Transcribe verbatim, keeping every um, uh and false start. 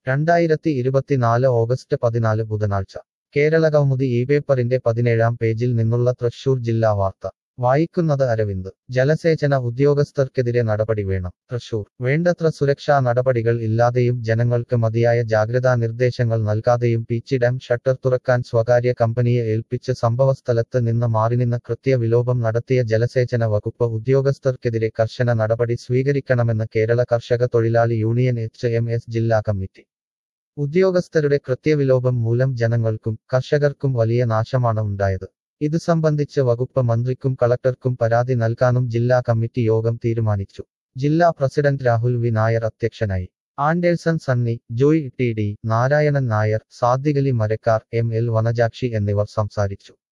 രണ്ടായിരത്തി ഇരുപത്തിനാല് ഓഗസ്റ്റ് പതിനാല് ബുധനാഴ്ച കേരളകൗമുദി ഈ പേപ്പറിന്റെ പതിനേഴാം പേജിൽ നിന്നുള്ള തൃശൂർ ജില്ലാ വാർത്ത വായിക്കുന്നത് അരവിന്ദ്. ജലസേചന ഉദ്യോഗസ്ഥർക്കെതിരെ നടപടി വേണം. തൃശൂർ. വേണ്ടത്ര സുരക്ഷാ നടപടികൾ ഇല്ലാതെയും ജനങ്ങൾക്ക് മതിയായ ജാഗ്രതാ നിർദ്ദേശങ്ങൾ നൽകാതെയും പീച്ചി ഡാം ഷട്ടർ തുറക്കാൻ സ്വകാര്യ കമ്പനിയെ ഏൽപ്പിച്ച് സംഭവസ്ഥലത്ത് നിന്ന് മാറിനിന്ന് കൃത്യവിലോപം നടത്തിയ ജലസേചന വകുപ്പ് ഉദ്യോഗസ്ഥർക്കെതിരെ കർശന നടപടി സ്വീകരിക്കണമെന്ന് കേരള കർഷക തൊഴിലാളി യൂണിയൻ എച്ച് എം എസ് ജില്ലാ കമ്മിറ്റി. ഉദ്യോഗസ്ഥരുടെ കൃത്യവിലോപം മൂലം ജനങ്ങൾക്കും കർഷകർക്കും വലിയ നാശമാണ് ഉണ്ടായത്. ഇതു സംബന്ധിച്ച് വകുപ്പ് മന്ത്രിക്കും കളക്ടർക്കും പരാതി നൽകാനും ജില്ലാ കമ്മിറ്റി യോഗം തീരുമാനിച്ചു. ജില്ലാ പ്രസിഡന്റ് രാഹുൽ വി നായർ അധ്യക്ഷനായി. Anderson Sunny, Joy T D Narayanan Nair, Sadiqali Marakkar, M L Vanajakshi എന്നിവർ സംസാരിച്ചു.